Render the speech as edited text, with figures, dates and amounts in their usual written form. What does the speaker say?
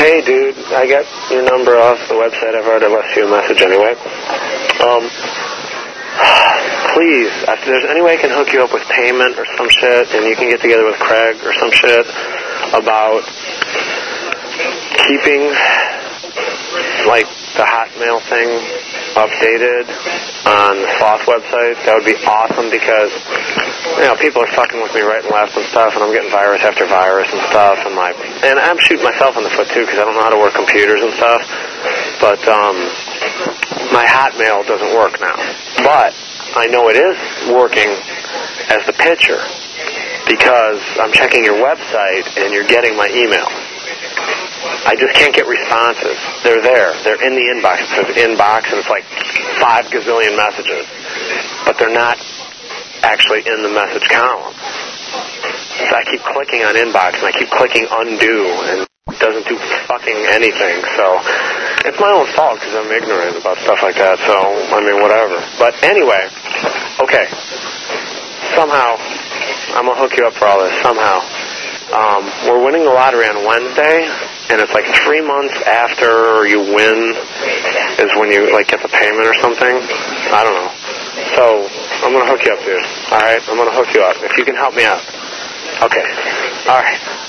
Hey, dude, I got your number off the website. I've already left you a message anyway. Please, if there's any way I can hook you up with payment or some shit, and you can get together with Craig or some shit about keeping, like, the Hotmail thing updated on the Sloth website, that would be awesome because, you know, people are fucking with me right and left and stuff, and I'm getting virus after virus and stuff, and I'm shooting myself in the foot too because I don't know how to work computers and stuff, but my Hotmail doesn't work now. But I know it is working as the pitcher because I'm checking your website and you're getting my email. I just can't get responses. They're there. They're in the inbox. It says inbox, and it's like 5 gazillion messages. But they're not actually in the message column. So I keep clicking on inbox, and I keep clicking undo, and it doesn't do fucking anything. So it's my own fault because I'm ignorant about stuff like that. So, I mean, whatever. But anyway, okay. Somehow, I'm going to hook you up for all this. Somehow. We're winning the lottery on Wednesday, and it's like 3 months after you win is when you, like, get the payment or something. I don't know. So, I'm going to hook you up, dude. All right? I'm going to hook you up if you can help me out. Okay. All right.